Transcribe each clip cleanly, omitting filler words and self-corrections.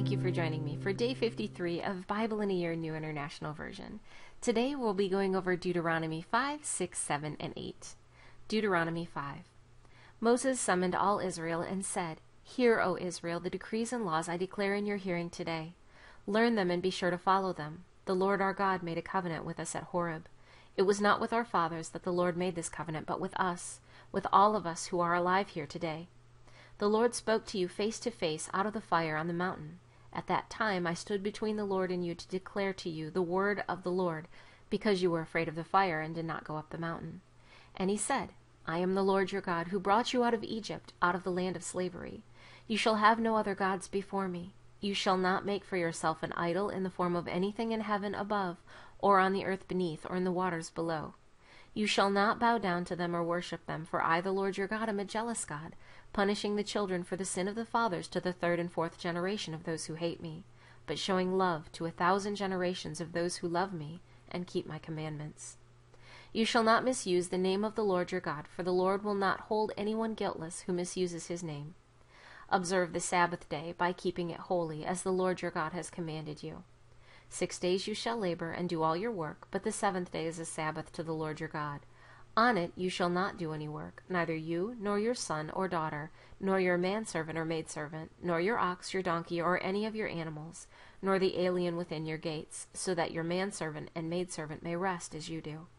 thank you for joining me for day 53 of Bible in a Year New International Version. Today we'll be going over Deuteronomy 5, 6, 7, and 8. Deuteronomy 5. Moses summoned all Israel and said, "Hear, O Israel, the decrees and laws I declare in your hearing today. Learn them and be sure to follow them. The Lord our God made a covenant with us at Horeb. It was not with our fathers that the Lord made this covenant, but with us, with all of us who are alive here today. The Lord spoke to you face to face out of the fire on the mountain. At that time I stood between the Lord and you to declare to you the word of the Lord, because you were afraid of the fire and did not go up the mountain." And he said, "I am the Lord your God, who brought you out of Egypt, out of the land of slavery. You shall have no other gods before me. You shall not make for yourself an idol in the form of anything in heaven above, or on the earth beneath, or in the waters below. You shall not bow down to them or worship them, for I, the Lord your God, am a jealous God, punishing the children for the sin of the fathers to the third and fourth generation of those who hate me, but showing love to 1,000 generations of those who love me and keep my commandments. You shall not misuse the name of the Lord your God, for the Lord will not hold anyone guiltless who misuses his name. Observe the Sabbath day by keeping it holy, as the Lord your God has commanded you. 6 days you shall labor and do all your work, but the seventh day is a Sabbath to the Lord your God. On it you shall not do any work, neither you, nor your son or daughter, nor your manservant or maidservant, nor your ox, your donkey, or any of your animals, nor the alien within your gates, so that your manservant and maidservant may rest as you do.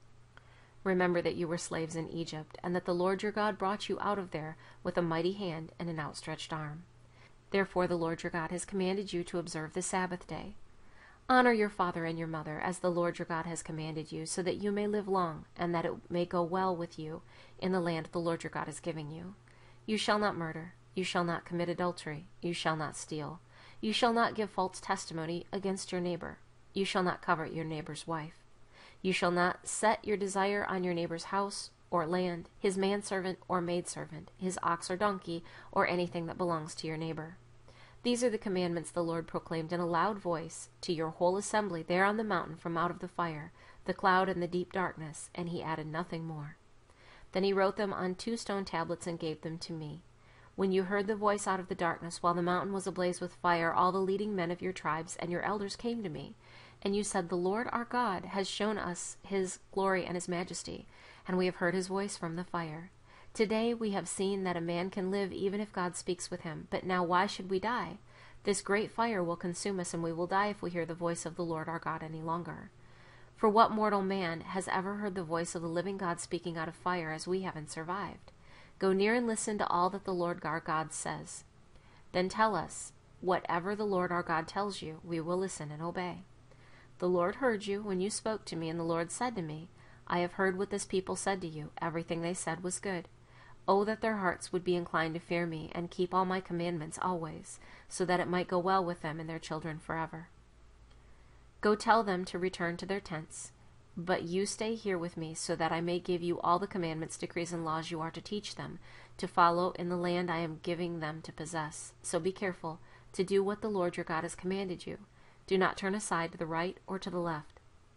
Remember that you were slaves in Egypt, and that the Lord your God brought you out of there with a mighty hand and an outstretched arm. Therefore the Lord your God has commanded you to observe the Sabbath day. Honor your father and your mother, as the Lord your God has commanded you, so that you may live long, and that it may go well with you in the land the Lord your God is giving you. You shall not murder. You shall not commit adultery. You shall not steal. You shall not give false testimony against your neighbor. You shall not covet your neighbor's wife. You shall not set your desire on your neighbor's house or land, his manservant or maidservant, his ox or donkey, or anything that belongs to your neighbor. These are the commandments the Lord proclaimed in a loud voice to your whole assembly there on the mountain from out of the fire, the cloud, and the deep darkness, and he added nothing more. Then he wrote them on 2 stone tablets and gave them to me. When you heard the voice out of the darkness, while the mountain was ablaze with fire, all the leading men of your tribes and your elders came to me, and you said, "The Lord our God has shown us his glory and his majesty, and we have heard his voice from the fire. Today we have seen that a man can live even if God speaks with him. But now why should we die? This great fire will consume us, and we will die if we hear the voice of the Lord our God any longer. For what mortal man has ever heard the voice of the living God speaking out of fire as we have and survived? Go near and listen to all that the Lord our God says. Then tell us, whatever the Lord our God tells you, we will listen and obey." The Lord heard you when you spoke to me, and the Lord said to me, "I have heard what this people said to you. Everything they said was good. Oh, that their hearts would be inclined to fear me and keep all my commandments always, so that it might go well with them and their children forever. Go tell them to return to their tents, but you stay here with me, so that I may give you all the commandments, decrees, and laws you are to teach them, to follow in the land I am giving them to possess. So be careful to do what the Lord your God has commanded you. Do not turn aside to the right or to the left.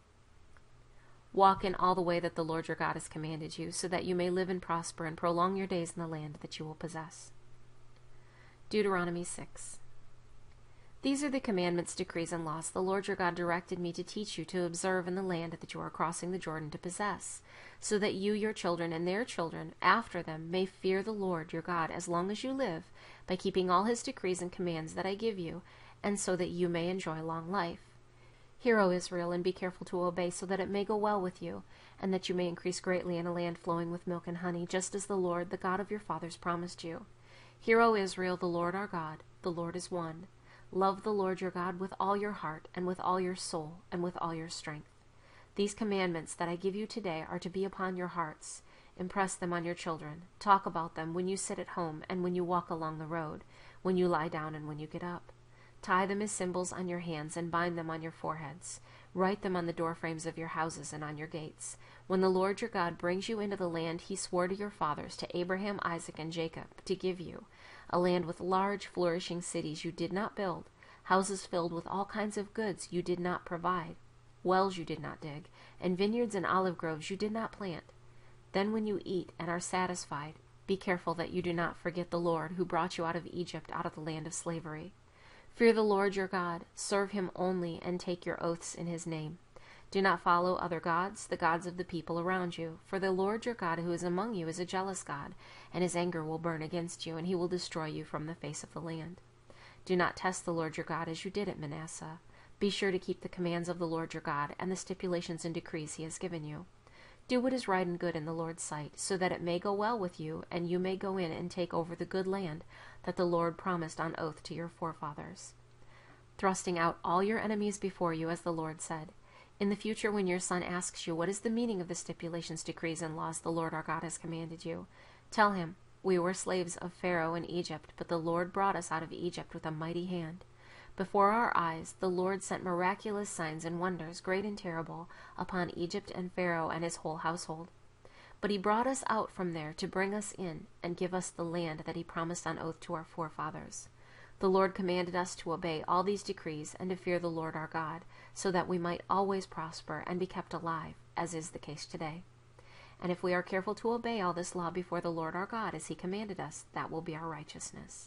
Walk in all the way that the Lord your God has commanded you, so that you may live and prosper and prolong your days in the land that you will possess." Deuteronomy 6. These are the commandments, decrees, and laws the Lord your God directed me to teach you to observe in the land that you are crossing the Jordan to possess, so that you, your children, and their children after them may fear the Lord your God as long as you live, by keeping all his decrees and commands that I give you, and so that you may enjoy long life. Hear, O Israel, and be careful to obey, so that it may go well with you, and that you may increase greatly in a land flowing with milk and honey, just as the Lord, the God of your fathers, promised you. Hear, O Israel, the Lord our God, the Lord is one. Love the Lord your God with all your heart, and with all your soul, and with all your strength. These commandments that I give you today are to be upon your hearts. Impress them on your children. Talk about them when you sit at home, and when you walk along the road, when you lie down, and when you get up. Tie them as symbols on your hands and bind them on your foreheads. Write them on the doorframes of your houses and on your gates. When the Lord your God brings you into the land he swore to your fathers, to Abraham, Isaac, and Jacob, to give you, a land with large, flourishing cities you did not build, houses filled with all kinds of goods you did not provide, wells you did not dig, and vineyards and olive groves you did not plant. Then when you eat and are satisfied, be careful that you do not forget the Lord who brought you out of Egypt, out of the land of slavery. Fear the Lord your God, serve him only, and take your oaths in his name. Do not follow other gods, the gods of the people around you, for the Lord your God who is among you is a jealous God, and his anger will burn against you, and he will destroy you from the face of the land. Do not test the Lord your God as you did at Manasseh. Be sure to keep the commands of the Lord your God and the stipulations and decrees he has given you. Do what is right and good in the Lord's sight, so that it may go well with you, and you may go in and take over the good land that the Lord promised on oath to your forefathers, thrusting out all your enemies before you, as the Lord said. In the future, when your son asks you, what is the meaning of the stipulations, decrees, and laws the Lord our God has commanded you, tell him, we were slaves of Pharaoh in Egypt, but the Lord brought us out of Egypt with a mighty hand. Before our eyes, the Lord sent miraculous signs and wonders, great and terrible, upon Egypt and Pharaoh and his whole household. But he brought us out from there to bring us in and give us the land that he promised on oath to our forefathers. The Lord commanded us to obey all these decrees and to fear the Lord our God, so that we might always prosper and be kept alive, as is the case today. And if we are careful to obey all this law before the Lord our God as he commanded us, that will be our righteousness.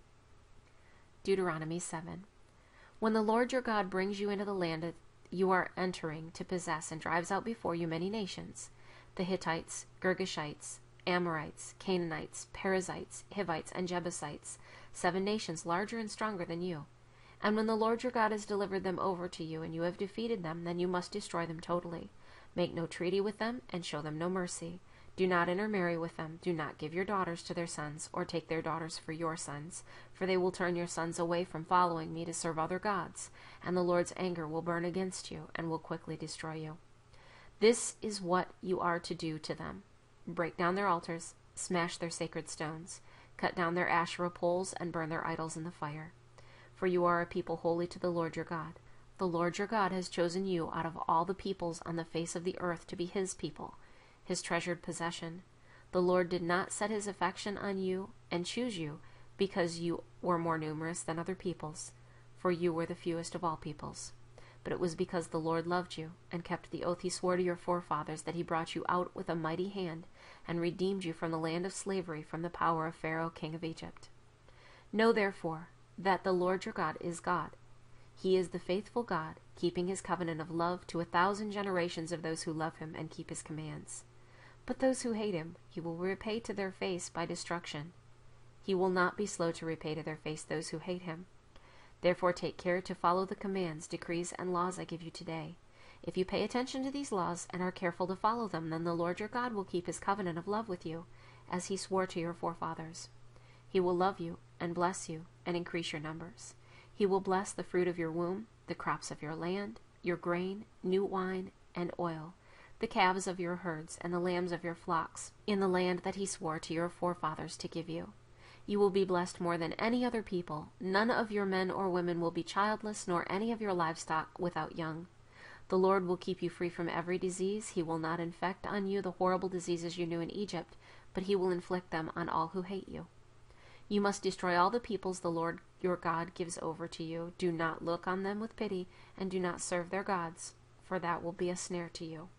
Deuteronomy 7. When the Lord your God brings you into the land that you are entering to possess and drives out before you many nations, the Hittites, Girgashites, Amorites, Canaanites, Perizzites, Hivites, and Jebusites, 7 nations larger and stronger than you. And when the Lord your God has delivered them over to you, and you have defeated them, then you must destroy them totally. Make no treaty with them, and show them no mercy. Do not intermarry with them. Do not give your daughters to their sons, or take their daughters for your sons, for they will turn your sons away from following me to serve other gods, and the Lord's anger will burn against you, and will quickly destroy you. This is what you are to do to them. Break down their altars, smash their sacred stones, cut down their Asherah poles, and burn their idols in the fire. For you are a people holy to the Lord your God. The Lord your God has chosen you out of all the peoples on the face of the earth to be his people, his treasured possession. The Lord did not set his affection on you and choose you because you were more numerous than other peoples, for you were the fewest of all peoples. But it was because the Lord loved you and kept the oath he swore to your forefathers that he brought you out with a mighty hand and redeemed you from the land of slavery, from the power of Pharaoh, king of Egypt. Know therefore that the Lord your God is God. He is the faithful God, keeping his covenant of love to 1,000 generations of those who love him and keep his commands. But those who hate him he will repay to their face by destruction. He will not be slow to repay to their face those who hate him. Therefore take care to follow the commands, decrees, and laws I give you today. If you pay attention to these laws and are careful to follow them, then the Lord your God will keep his covenant of love with you, as he swore to your forefathers. He will love you and bless you and increase your numbers. He will bless the fruit of your womb, the crops of your land, your grain, new wine, and oil, the calves of your herds and the lambs of your flocks, in the land that he swore to your forefathers to give you. You will be blessed more than any other people. None of your men or women will be childless, nor any of your livestock without young. The Lord will keep you free from every disease. He will not inflict on you the horrible diseases you knew in Egypt, but he will inflict them on all who hate you. You must destroy all the peoples the Lord your God gives over to you. Do not look on them with pity, and do not serve their gods, for that will be a snare to you.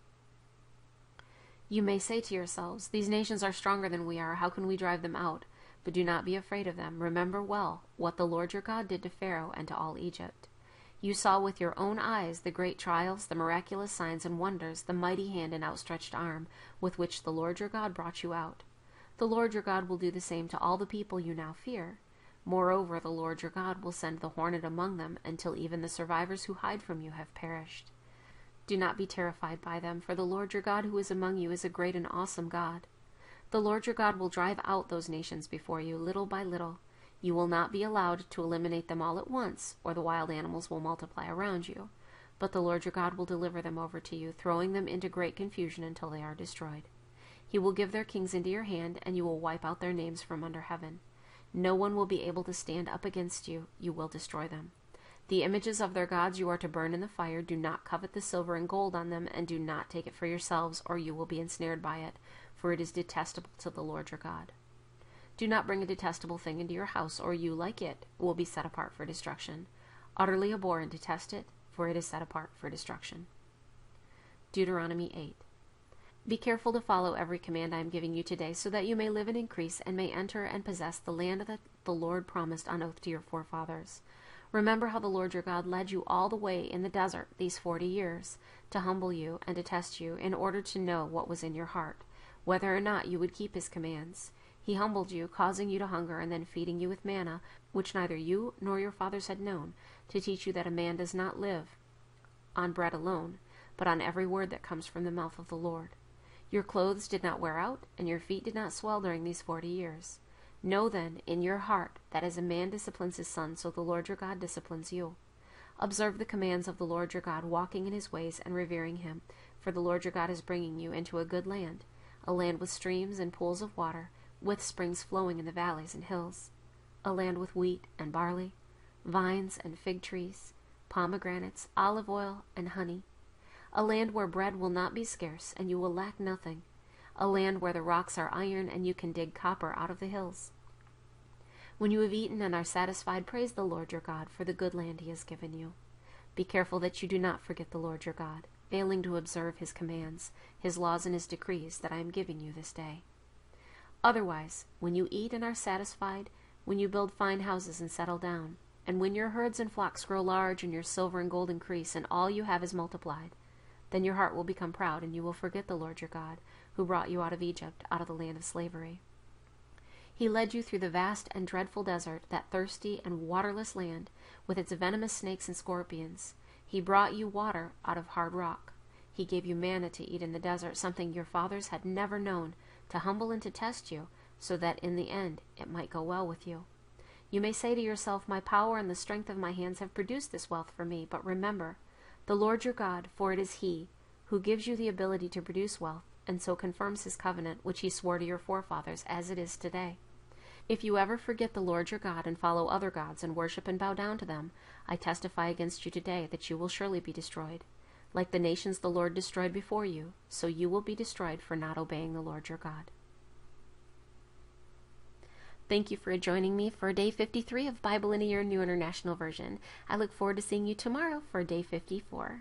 You may say to yourselves, these nations are stronger than we are. How can we drive them out? But do not be afraid of them. Remember well what the Lord your God did to Pharaoh and to all Egypt. You saw with your own eyes the great trials, the miraculous signs and wonders, the mighty hand and outstretched arm with which the Lord your God brought you out. The Lord your God will do the same to all the people you now fear. Moreover, the Lord your God will send the hornet among them until even the survivors who hide from you have perished. Do not be terrified by them, for the Lord your God who is among you is a great and awesome God. The Lord your God will drive out those nations before you, little by little. You will not be allowed to eliminate them all at once, or the wild animals will multiply around you. But the Lord your God will deliver them over to you, throwing them into great confusion until they are destroyed. He will give their kings into your hand, and you will wipe out their names from under heaven. No one will be able to stand up against you. You will destroy them. The images of their gods you are to burn in the fire. Do not covet the silver and gold on them, and do not take it for yourselves, or you will be ensnared by it, for it is detestable to the Lord your God. Do not bring a detestable thing into your house, or you, like it, will be set apart for destruction. Utterly abhor and detest it, for it is set apart for destruction. Deuteronomy 8. Be careful to follow every command I am giving you today, so that you may live and increase, and may enter and possess the land that the Lord promised on oath to your forefathers. Remember how the Lord your God led you all the way in the desert these 40 years, to humble you and to test you, in order to know what was in your heart, whether or not you would keep his commands. He humbled you, causing you to hunger, and then feeding you with manna, which neither you nor your fathers had known, to teach you that a man does not live on bread alone, but on every word that comes from the mouth of the Lord. Your clothes did not wear out, and your feet did not swell during these 40 years. Know then in your heart that as a man disciplines his son, so the Lord your God disciplines you. Observe the commands of the Lord your God, walking in his ways and revering him, for the Lord your God is bringing you into a good land, a land with streams and pools of water, with springs flowing in the valleys and hills, a land with wheat and barley, vines and fig trees, pomegranates, olive oil, and honey, a land where bread will not be scarce, and you will lack nothing, a land where the rocks are iron, and you can dig copper out of the hills. When you have eaten and are satisfied, praise the Lord your God for the good land he has given you. Be careful that you do not forget the Lord your God, failing to observe his commands, his laws, and his decrees that I am giving you this day. Otherwise, when you eat and are satisfied, when you build fine houses and settle down, and when your herds and flocks grow large, and your silver and gold increase, and all you have is multiplied, then your heart will become proud, and you will forget the Lord your God, who brought you out of Egypt, out of the land of slavery. He led you through the vast and dreadful desert, that thirsty and waterless land, with its venomous snakes and scorpions. He brought you water out of hard rock. He gave you manna to eat in the desert, something your fathers had never known, to humble and to test you, so that in the end it might go well with you. You may say to yourself, my power and the strength of my hands have produced this wealth for me, but remember, the Lord your God, for it is he who gives you the ability to produce wealth, and so confirms his covenant, which he swore to your forefathers, as it is today. If you ever forget the Lord your God and follow other gods and worship and bow down to them, I testify against you today that you will surely be destroyed. Like the nations the Lord destroyed before you, so you will be destroyed for not obeying the Lord your God. Thank you for joining me for Day 53 of Bible in a Year New International Version. I look forward to seeing you tomorrow for Day 54.